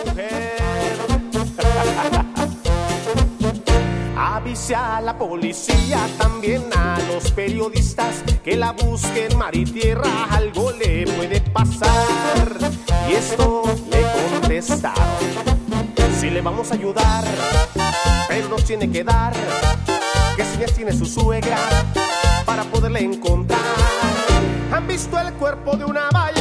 mujer. Avise a la policía, también a los periodistas, que la busquen mar y tierra, algo le puede pasar. Y esto le contestaron: sí le vamos a ayudar, pero nos tiene que dar qué señas tiene su suegra para poderle encontrar. ¿Han visto el cuerpo de una valla